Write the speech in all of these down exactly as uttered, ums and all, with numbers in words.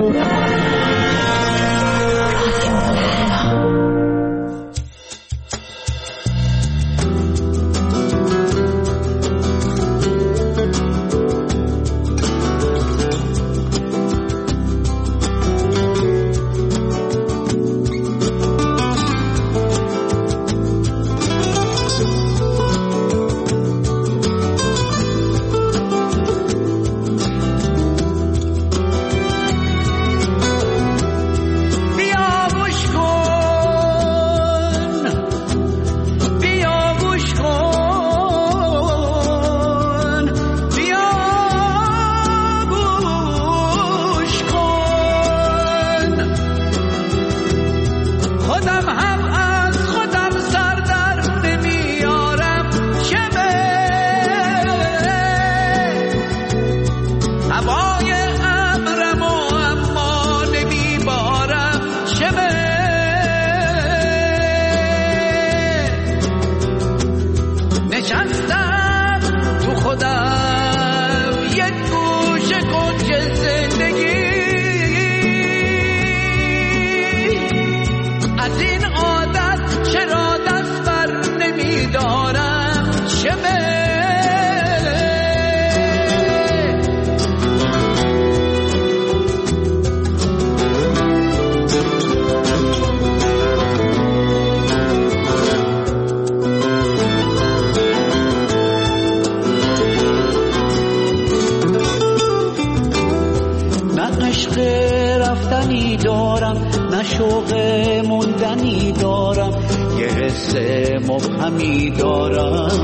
مبهمی دارم،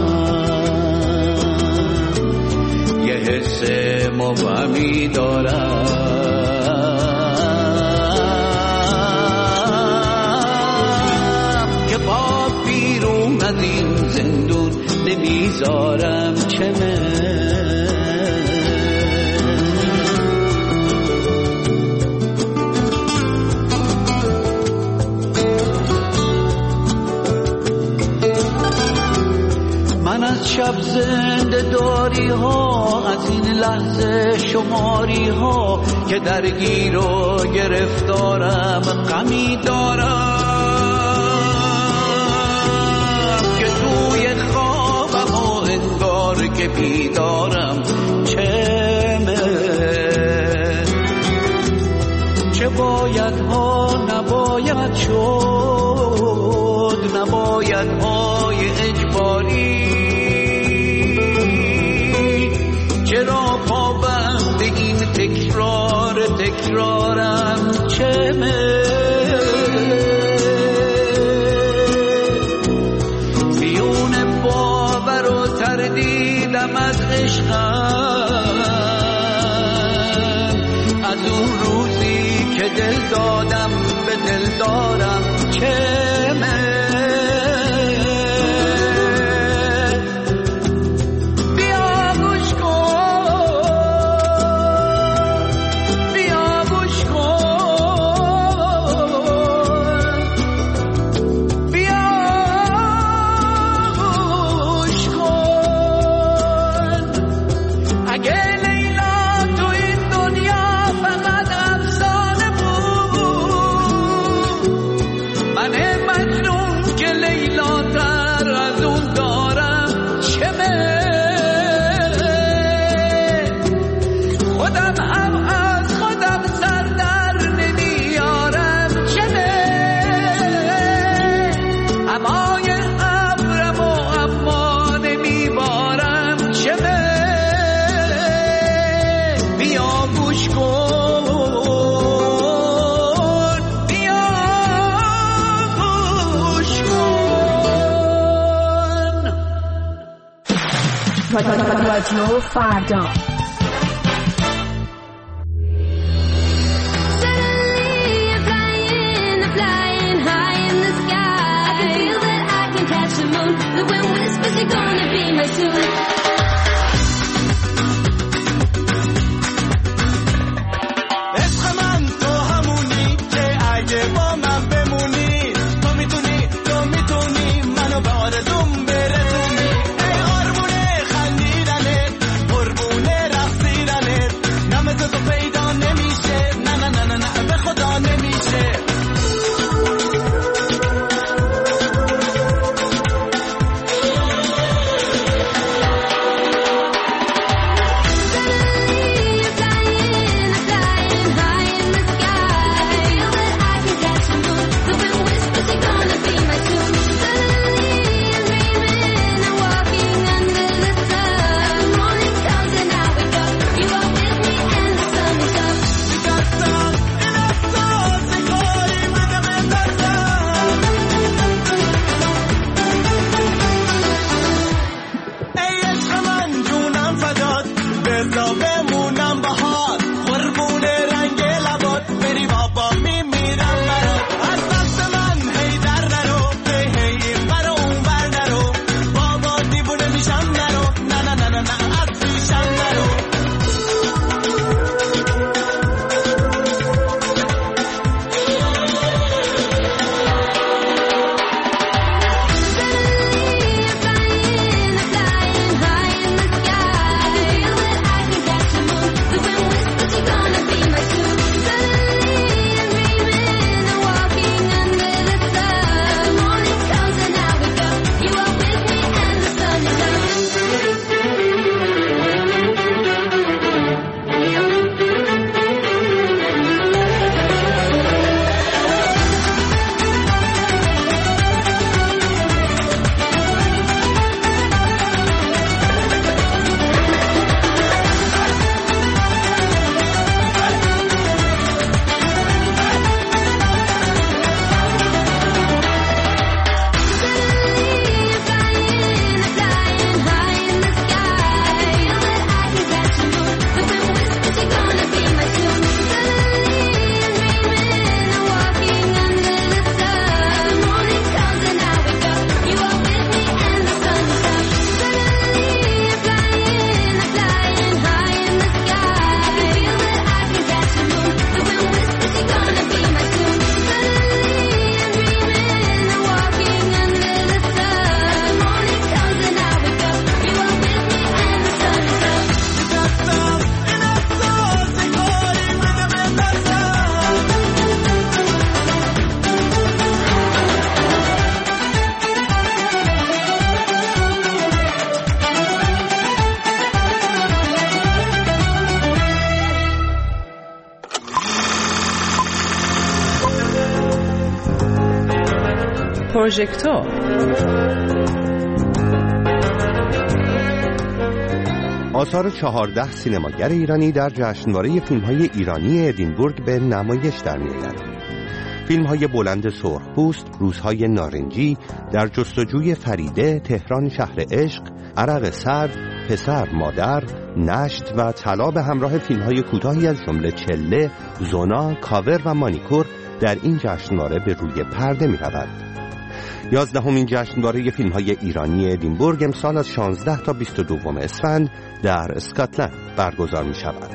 یه حس مبهمی دارم که با بیرون از این زندون نمیذارم چمه. من از شب زنده داری ها، از این لحظه شماری ها که درگیر و گرفتارم، غمی دارم که توی خوابم و انگار که بیدارم چمه. چه باید ها نباید شد، نباید های اجباری، چرا پابند این تکرار تکرارم چمه. میون باور و تردیدم از عشقم، از اون روزی که دل دادم به دل دارم چمه. رادیو فردا. پیدا نمیشه، نه نه نه پروژکتور. آثار چهارده سینماگر ایرانی در جشنواره فیلم‌های ایرانی ادینبورگ به نمایش در می‌آیند. فیلم‌های بلند سرخپوست، روزهای نارنجی، در جستجوی فریده، تهران شهر عشق، عرق سرد، پسر مادر، نشت و طلا به همراه فیلم‌های کوتاهی از جمله چله، زونا، کاور و مانیکور در این جشنواره به روی پرده می‌رود. یازدهمین جشنواره فیلم‌های ایرانی ادینبورگ امسال از شانزده تا بیست و دو اسفند در اسکاتلند برگزار می‌شود.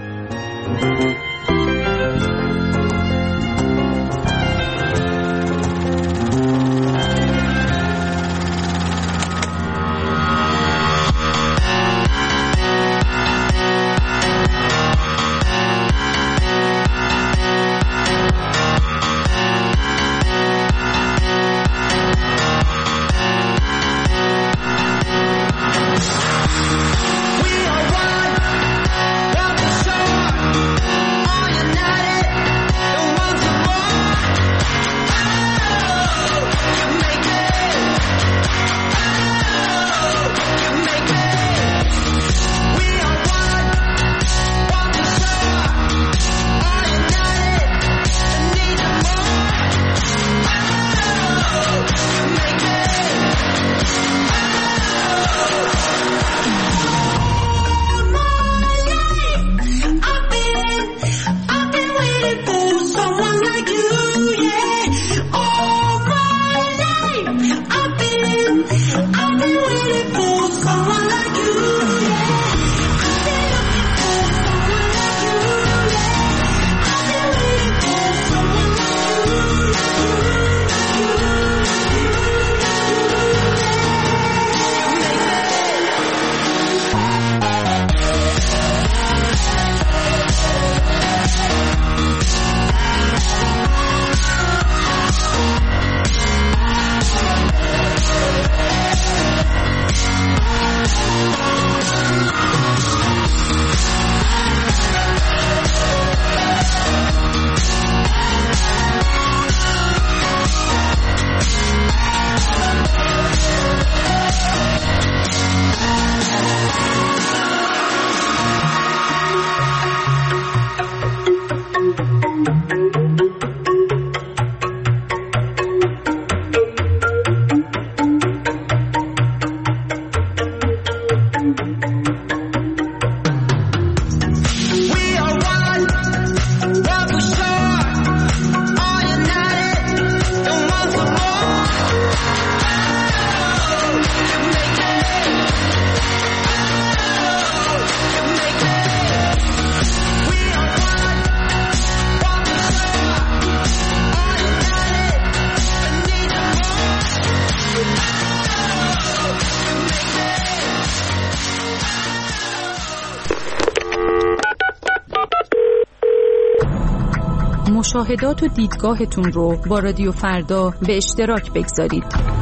مشاهدات و دیدگاهتون رو با رادیو فردا به اشتراک بگذارید.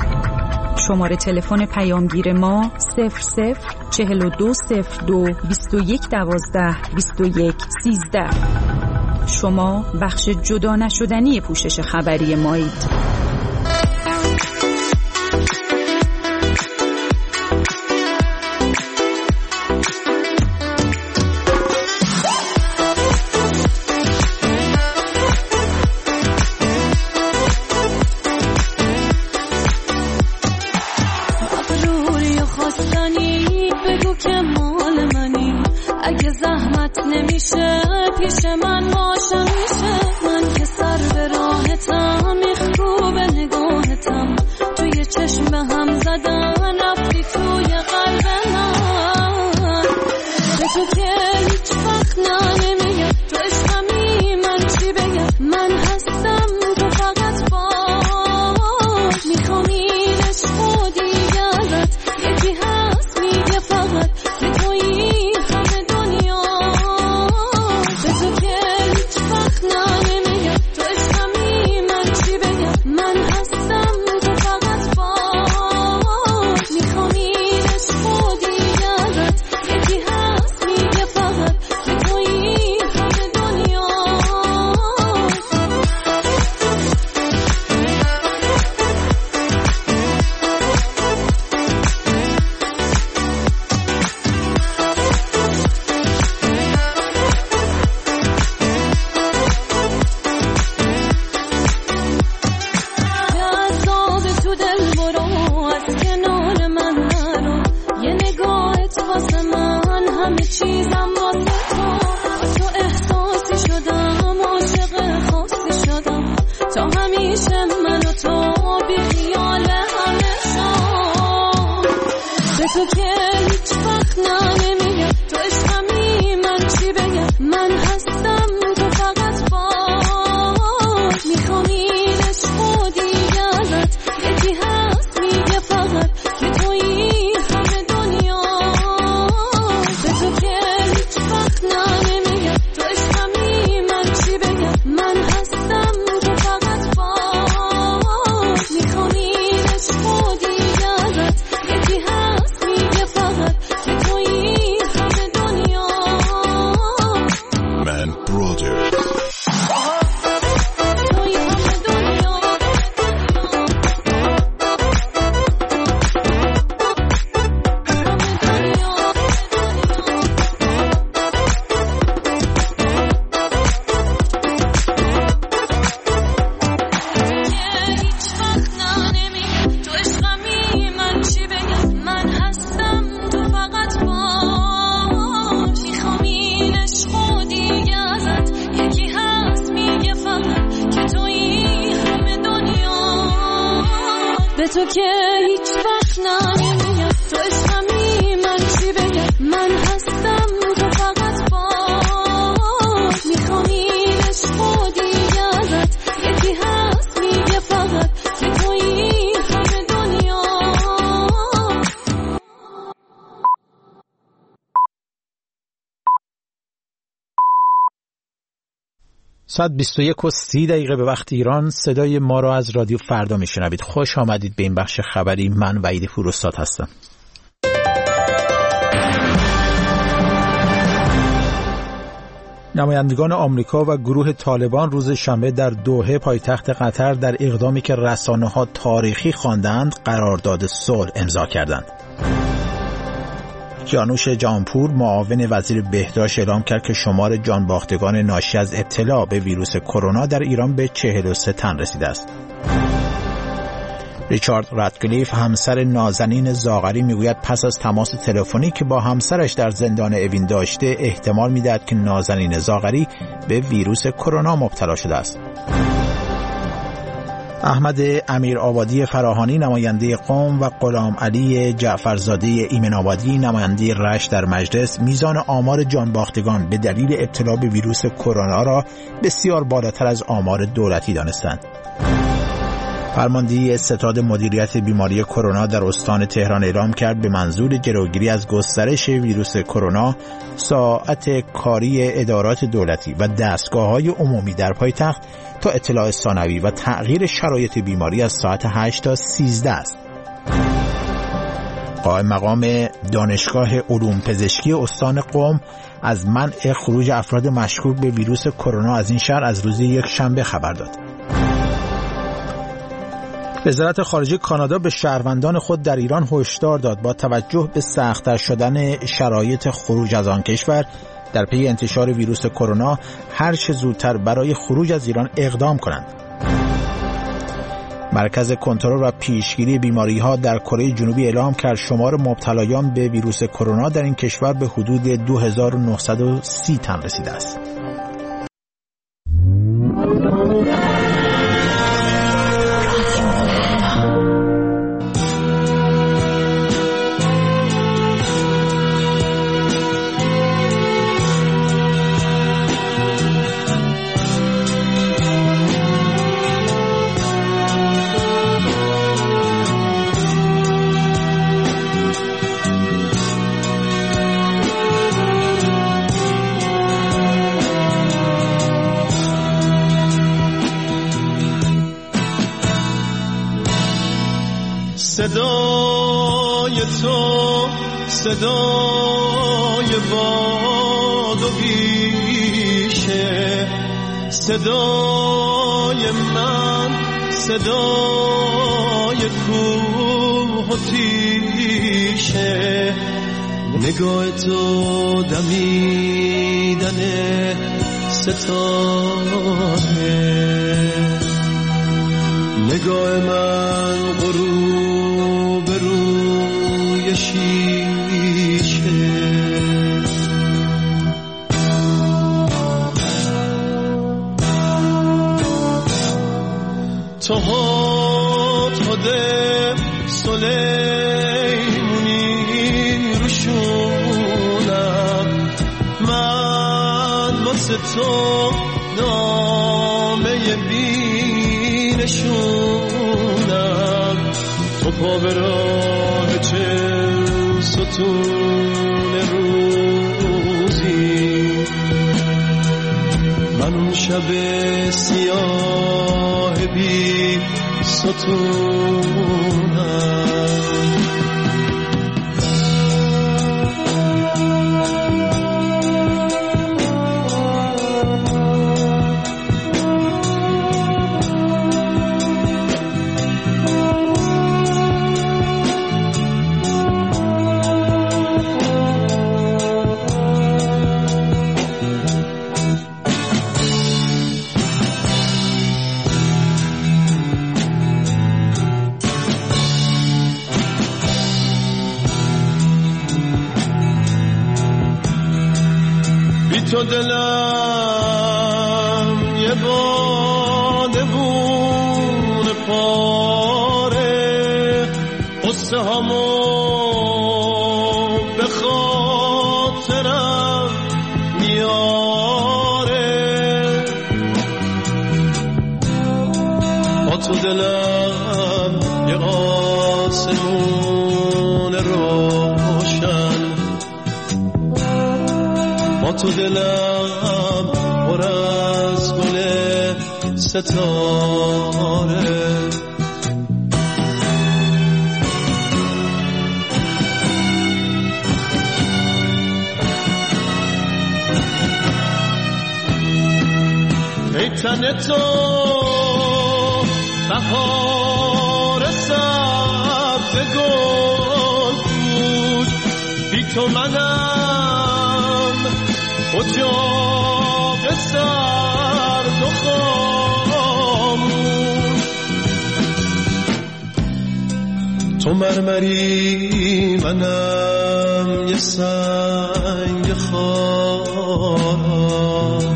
شماره تلفن پیامگیر ما صفر صفر چهل و دو صفر دو بیست و یک دوازده بیست و یک سیزده. شما بخش جدا نشدنی پوشش خبری مایید. به تو که هیچ وقت نمیگم تو عشقمی من چی بگم من هستم تو فقط باز میخوانی عشق و دیگه ازت یکی هست میگه فقط که تویی همه دنیا. ساعت بیست و یک و سی دقیقه به وقت ایران. صدای ما را از رادیو فردا میشنوید. خوش آمدید به این بخش خبری. من وحید پوراستاد هستم. نمایندگان آمریکا و گروه طالبان روز شنبه در دوحه پایتخت قطر در اقدامی که رسانه‌ها تاریخی خواندند قرارداد صلح امضا کردند. جانوش جانپور معاون وزیر بهداشت اعلام کرد که شمار جانباختگان ناشی از ابتلا به ویروس کرونا در ایران به چهل و سه تن رسیده است. ریچارد رادکلیف همسر نازنین زاغری میگوید پس از تماس تلفنی که با همسرش در زندان اوین داشته احتمال میدهد که نازنین زاغری به ویروس کرونا مبتلا شده است. احمد امیرآبادی فراهانی نماینده قم و غلام علی جعفرزاده ایمن آبادی نماینده رشت در مجلس میزان آمار جانباختگان به دلیل ابتلا به ویروس کرونا را بسیار بالاتر از آمار دولتی دانستند. فرماندهی ستاد مدیریت بیماری کرونا در استان تهران اعلام کرد به منظور جلوگیری از گسترش ویروس کرونا ساعت کاری ادارات دولتی و دستگاه‌های عمومی در پایتخت تا اطلاع ثانوی و تغییر شرایط بیماری از ساعت هشت تا سیزده است. قائم مقام دانشگاه علوم پزشکی استان قم از منع خروج افراد مشکوک به ویروس کرونا از این شهر از روز یک شنبه خبر داد. وزارت خارجه کانادا به شهروندان خود در ایران هشدار داد با توجه به سخت‌تر شدن شرایط خروج از آن کشور در پی انتشار ویروس کرونا هر چه زودتر برای خروج از ایران اقدام کنند. مرکز کنترل و پیشگیری بیماری‌ها در کره جنوبی اعلام کرد شمار مبتلایان به ویروس کرونا در این کشور به حدود دو هزار و نهصد و سی تن رسیده است. صدای تو صدای باد و بیشه، صدای من صدای کوه و تیشه، نگاه تو دمیدن ستاره، نگاه من غروب روی شیشه، تو هد سلیمونی روشونم، من واسه تو نامه بینشونم، تو پا به راه چل ستون روزی، من اون شب سیاه بی ستونم. تو دلم یه بادبون پاره، قصه هامو به خاطرم میاره، با تو دلم یه آسمون روشن، با تو دلم پر از گل ستاره. ای تن تو بهار سبز گل پوش، بی تو منم اجاق سرد و خاموش. تو مرمری منم یه سنگ خارا،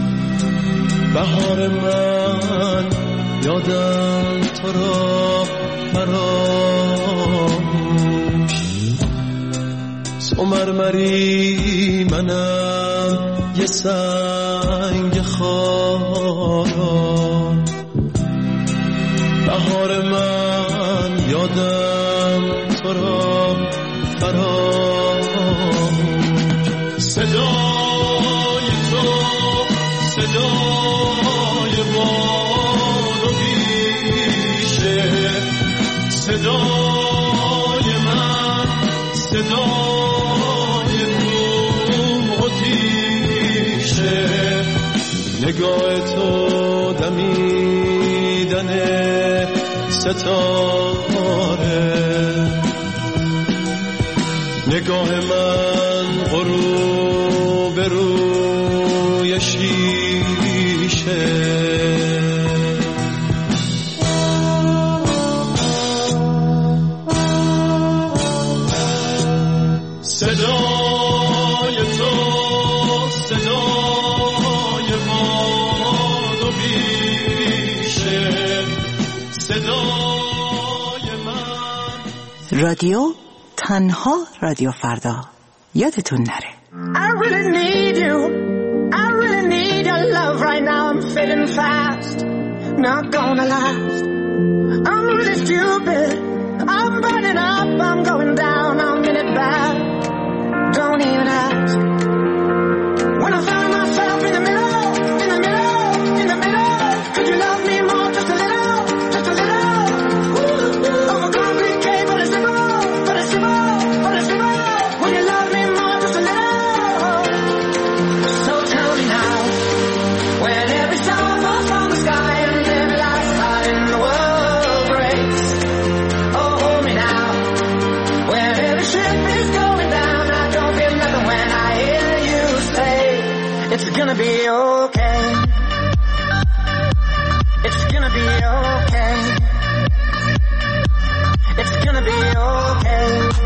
بهار من یادم تو را فراموش. تو مرمری منم یه سنگ خارا، بهار من یادم تو را فراموش. صدای تو صدای باد و بیشه، صدای من صدای روم و تیشه. نگاه تو دمیدن ستاره، نگاه من غروب روی شیشه. صدای تو صدای باد و بیشه، صدای من. رادیو تنها رادیو فردا. یادتون نره. I really need you. I really need your love right now. I'm fading fast, not gonna last. I'm really stupid. I'm burning up. I'm going down. I'm in it bad. Don't even ask. When I found myself in the middle, in the middle, in the middle, could you love me more, just a little, just a little? Ooh, I'm a concrete cave, but it's simple, but it's simple, but it's simple. When you love me more, just a little. So tell me now, when every star falls from the sky and every last heart in the world breaks. Oh, hold me now, when every ship is going down. I don't feel nothing when I hear you say, it's gonna be okay. It's gonna be okay. It's gonna be okay.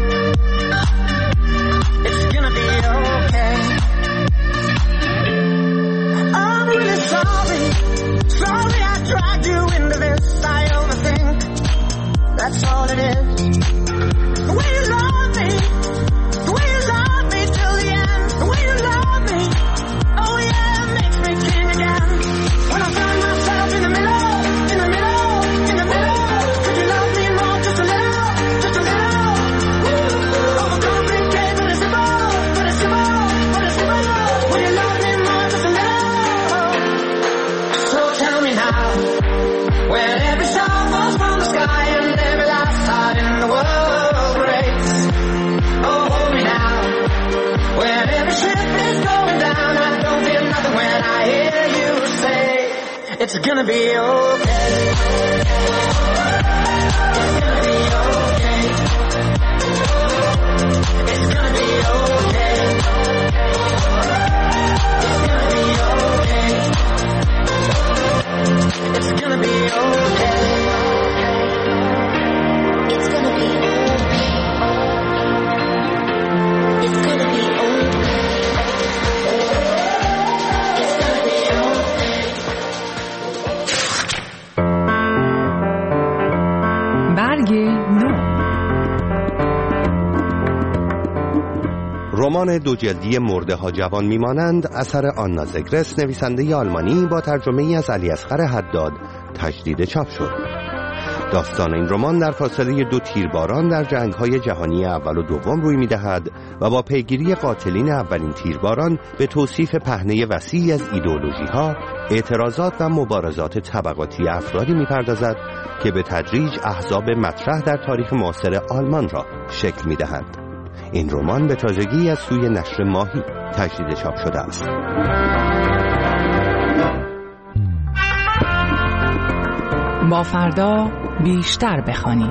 It's gonna be okay. I'm really sorry. Sorry I dragged you into this. I overthink. That's all it is. The way you love me, the way you love me till the end, the way you love me, oh yeah, it makes me king again. When I find myself in the middle, in the middle, in the middle, could you love me more, just a little, just a little? Ooh, overcomplicated, but it's simple, but it's simple, but it's simple. When you love me more, just a little. So tell me now, when every star falls from the sky and every last heart in the world breaks. Oh, hold me now, when every ship is going down. I don't feel nothing when I hear you say, it's gonna be okay. It's gonna be okay. It's gonna be okay. It's gonna be okay. It's gonna be okay. It's gonna be okay. It's gonna be okay. برگ نو. رمان دو جلدی مرده ها جوان میمانند اثر آنا زگرس نویسنده آلمانی با ترجمه ای از علی اصغر حداد تجدید چاپ شد. داستان این رمان در فاصله دو تیرباران در جنگ‌های جهانی اول و دوم روی می‌دهد و با پیگیری قاتلین اولین تیرباران به توصیف پهنه وسیعی از ایدئولوژی‌ها، اعتراضات و مبارزات طبقاتی افرادی می‌پردازد که به تدریج احزاب مطرح در تاریخ معاصر آلمان را شکل می‌دهند. این رمان به تازگی از سوی نشر ماهی تجدید چاپ شده است. با فردا بیشتر بخوانیم.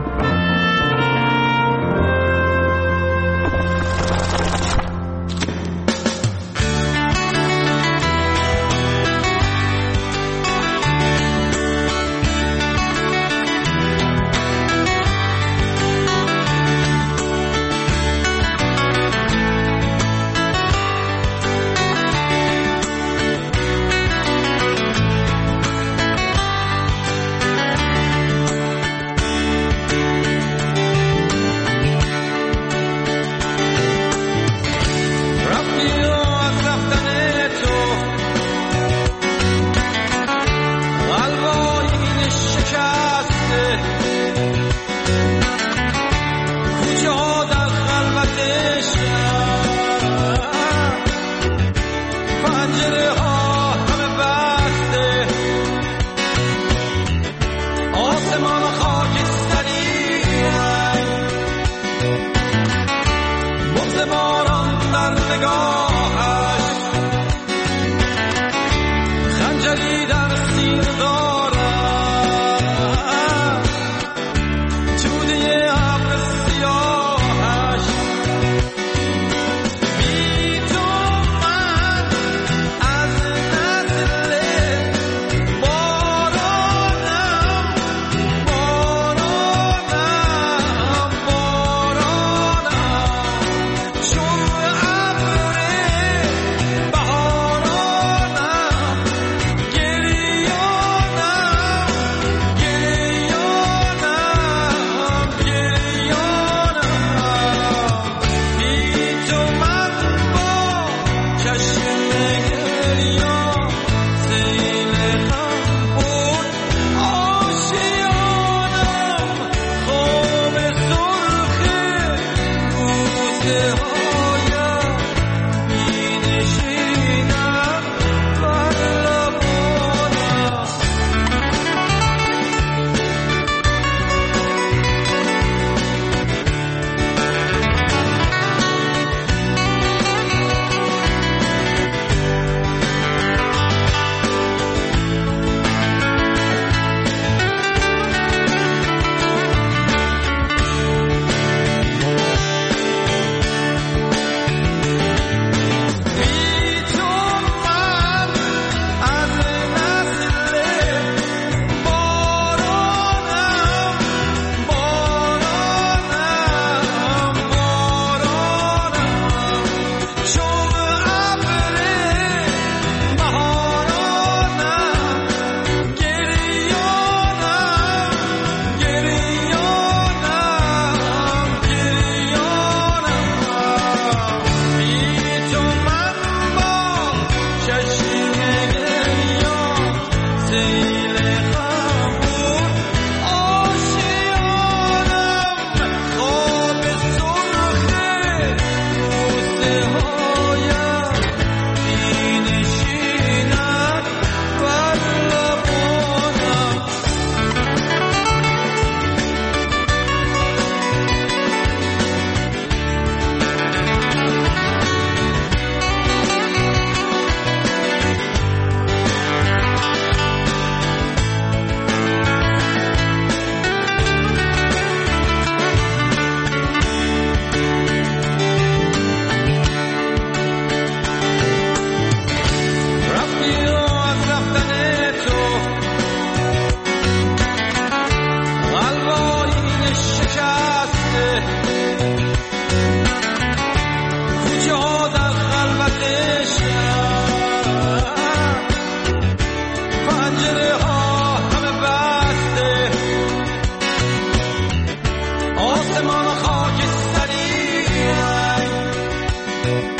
آسمان خاکستری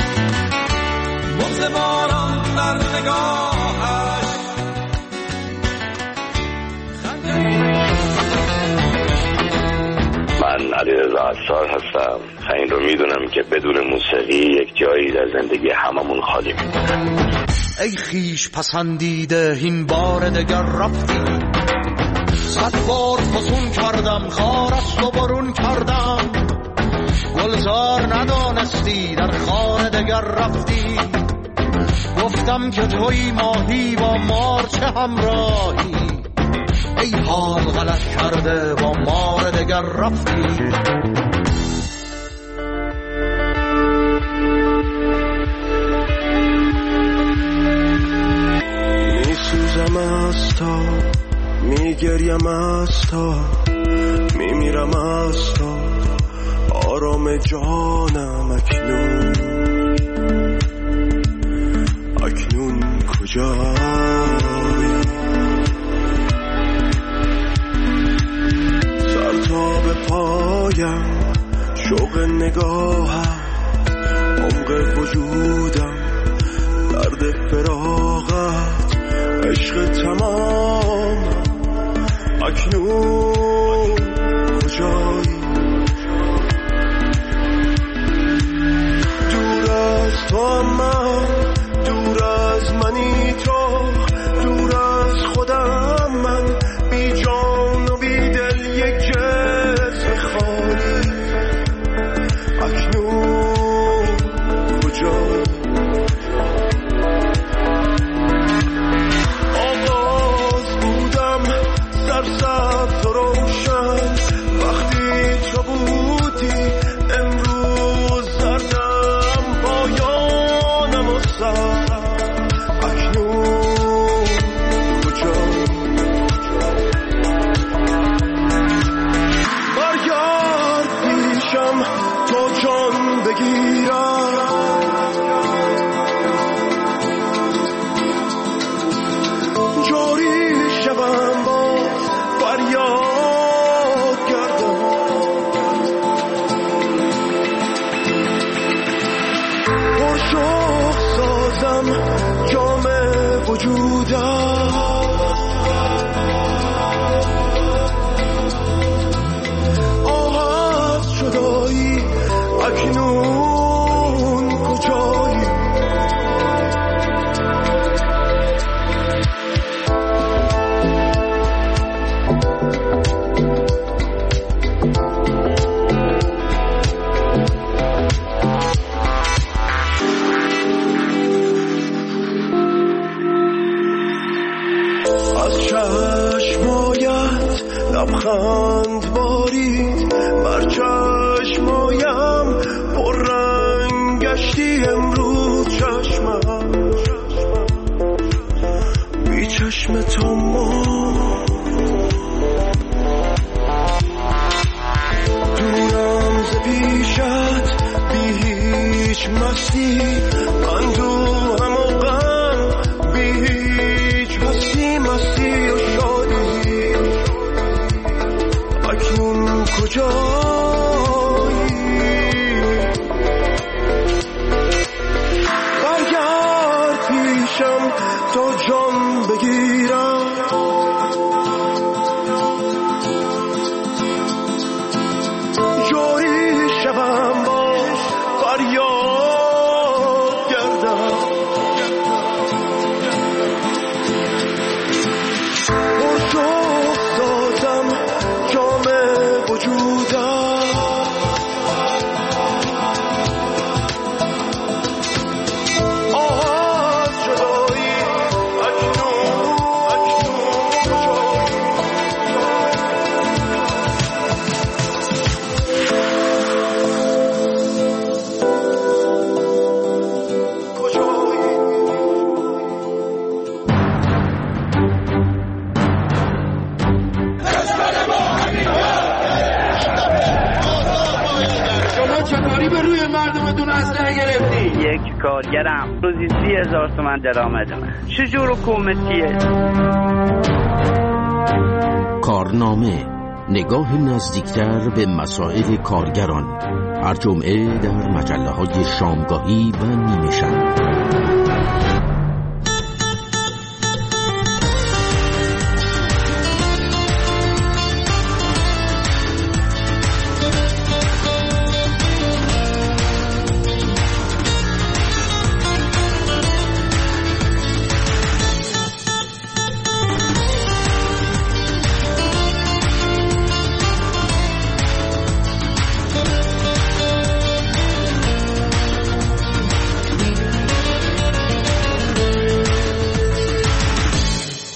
علیرضا عطار هستم و این رو میدونم که بدون موسیقی یک جایی در زندگی هممون خالی میمونه. ای خیش پسندیده این بار دگر رفتی، صد بار فسون کردم خارست و برون کردم، گلزار ندانستی در خانه دگر رفتی، گفتم که توی ماهی با مار چه همراهی، ای حال غلط کرده با مار دگر رفتی. میسوزم از تا میگریم از تا میمیرم از تا آرام جانم اکنون اکنون کجایی، سر تا به پایم شوق نگاهم عمق وجودم درد فراغت عشق تمام اکنون کجایی، دور از تو من دور از منی تو دور از خودم من بی جان و بی دل یک جسم خالی اکنون کجایی، آغاز بودم سرسبز و روشن وقتی تو بودی، امروز زردم پایانم و سر اکنون کجایی، برگرد پیشم تا جان بگیرم، جاری شوم با فریاد گردم، پرشوق سازم جام وجودم، آه از جدایی اکنون کجایی، از چشمایت لبخند بارید بر چشمایم پر رنگ گشتی امروز چشمم بی چشم تو ما دورم ز پیشت بی هیچ مستی اندوهم و غم بی هیچ مستی مستی و شادی اکنون کجایی، برگرد پیشم تا جان بگیرم، جاری شوم با فریاد گردم، پرشوق سازم جام وجودم، آه از جدایی اکنون اکنون چطوری به روی مردمتون اسلحه گرفتی؟ یک کارگرم روزی سی هزار تومن درآمدمه. چجور حکومتیه؟ کارنامه، نگاه نزدیکتر به مسائل کارگران، هر جمعه در مجله های شامگاهی و نیمه شب.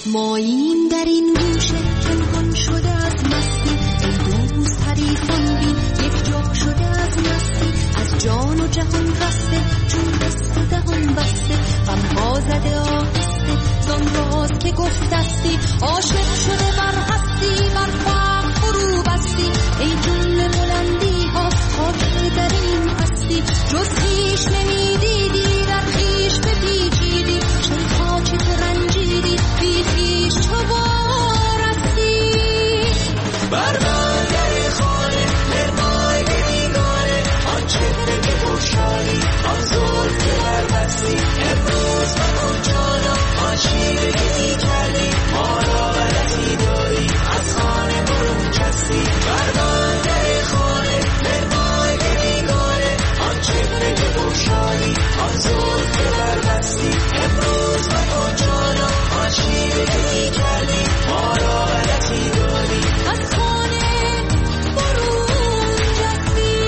ماییم در این گوشه پنهان شده از مستی، ای دوست حریفان بین یک جا شده از مستی، از جان و جهان رسته چون دست و دهان بسته، غمها زده آهسته زان راز که گفتستی، عاشق شده بر هستی بر فقر فرو بستی، ای جمله بلندی ها خاک در این هستی، جز خویش نمیدیدی در خویش بپیچیدی، شیخا چه تو رنجیدی بی خویش چو بارستی، بر من در خانه مرمای بیگانه، آن چهره که بگشایی آن زلف که بربستی، امروز مکن جانا آن شیره که دی کردی، ما را غلطی داری از خانه برون کستی، بر من در خانه مرمای بیگانه، آن چهره که بگشایی آن زلف که بربستی، امروز مکن جانا آن شیره که دی کردی، ما را غلطی داری از خانه برون جستی.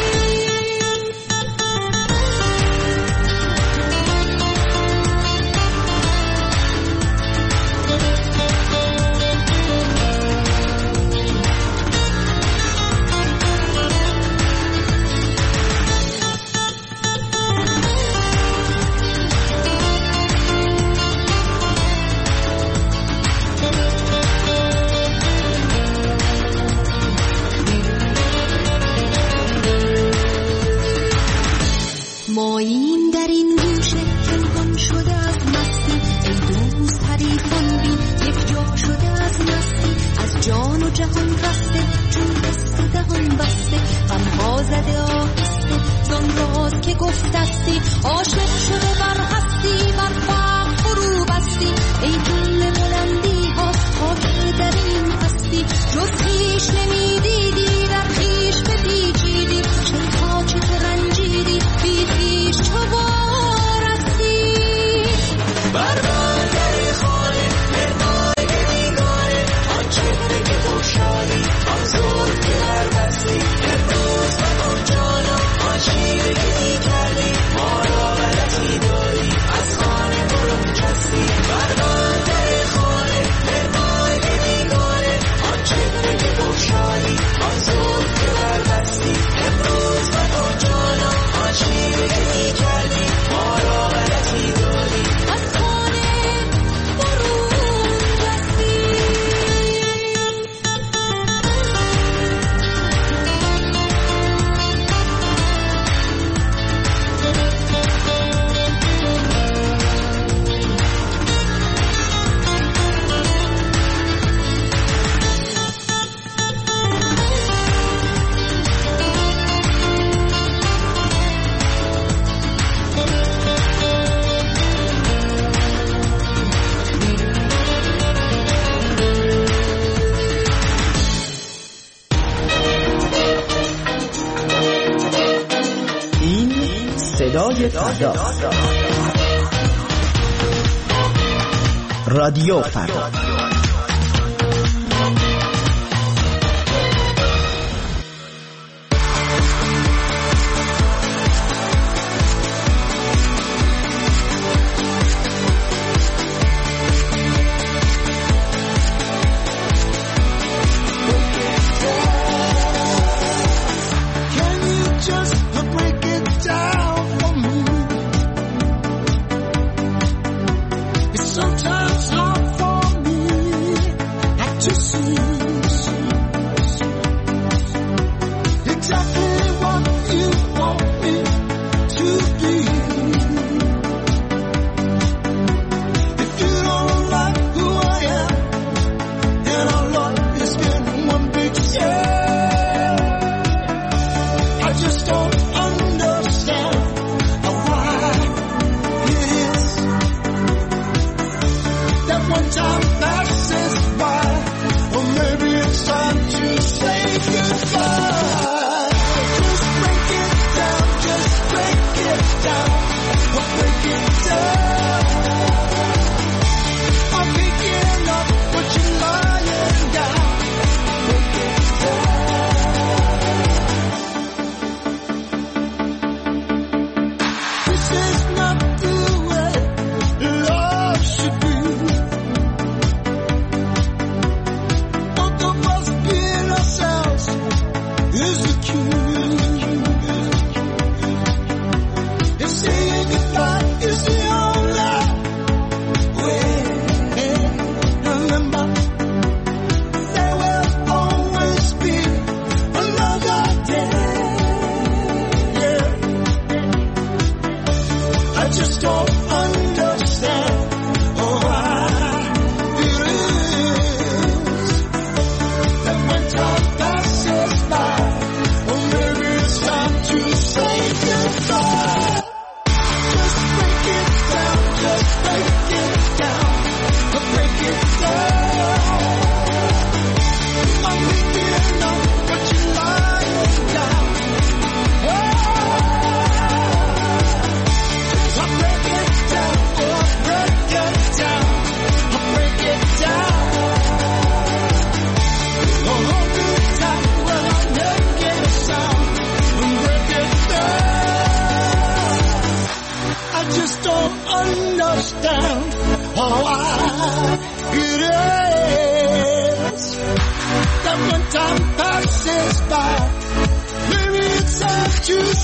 ماییم در این گوشه پنهان شده از مستی، ای دوست حریفان بین یک جا شده از مستی، از جان و جهان رسته چون دست و دهان بسته، غمها زده آهسته زان راز که گفتستی، عاشق شده بر هستی بر فقر فرو بستی، ای جمله بلندی ها خاک در این هستی، جز خویش نمیدیدی در خویش بپیچیدی، شیخا چه تو رنجیدی بی خویش چو بارستی، بر من در خانه مرمای بیگانه، آن چهره که بگشایی آن زلف که بربستی، امروز مکن جانا آن شیره که دی کردی، ما را غلطی داری از خانه برون کستی، بر من در خانه مرمای بیگانه، آن چهره که بگشایی آن زلف که بربستی، امروز مکن جانا آن شیره که دی کردی، ما را غلطی داری از خانه برون جستی. این صدای فردا، رادیو فردا. Sometimes hard for me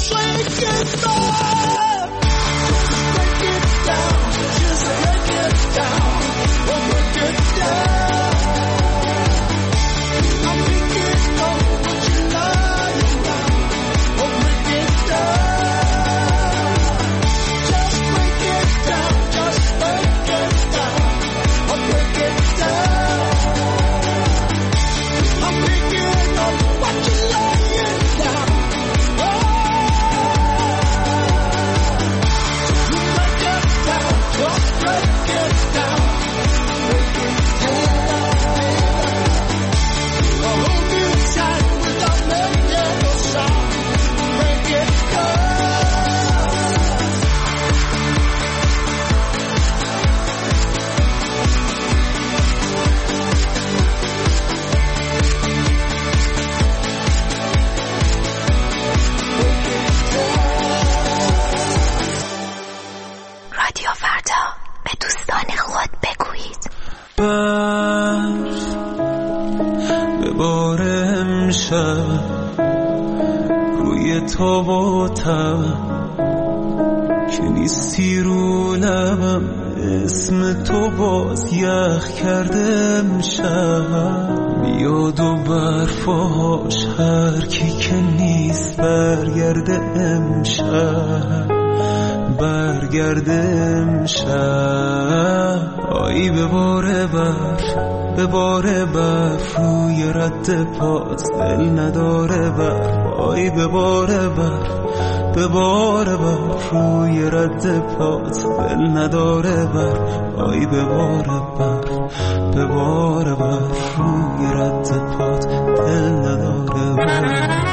روی تو و تب که نیستی رو لبم، اسم تو باز یخ کرده امشب. میاد و برفاش هر کی که نیست برگرده امشب، برگرده امشب. آیی به باره برف، به باره برف روی رد پات، دل نداره برف. آیی به باره برف، به باره برف روی رد پات، دل نداره برف. آیی به باره برف، به باره برف روی رد پات، دل نداره برف.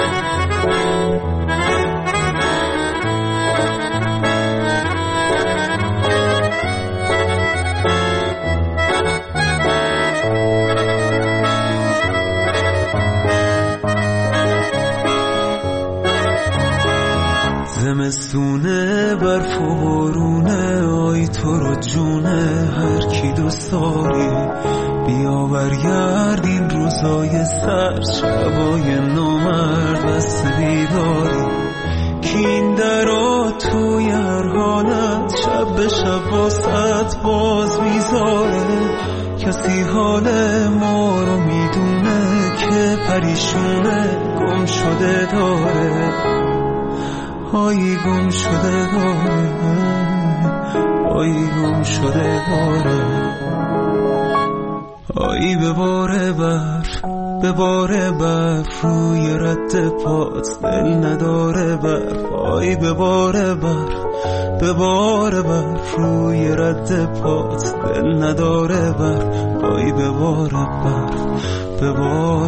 زمستونه برف و بارونه، آی تو رو جونه هر کی دوست داری. بیا برگرد این روزای سر، شبای نومرد بس بیداری. که این درا توی هر حالت شب به شب واسط باز میذاره. کسی حال ما رو میدونه که پریشونه گم شده داره. آیی گم شده داره، آیی گم شده داره. آیی به باره برف، به باره برف روی رد پات، دل نداره برف. آیی به باره برف، به باره برف روی رد پات، دل نداره برف. آیی به باره برف، به باره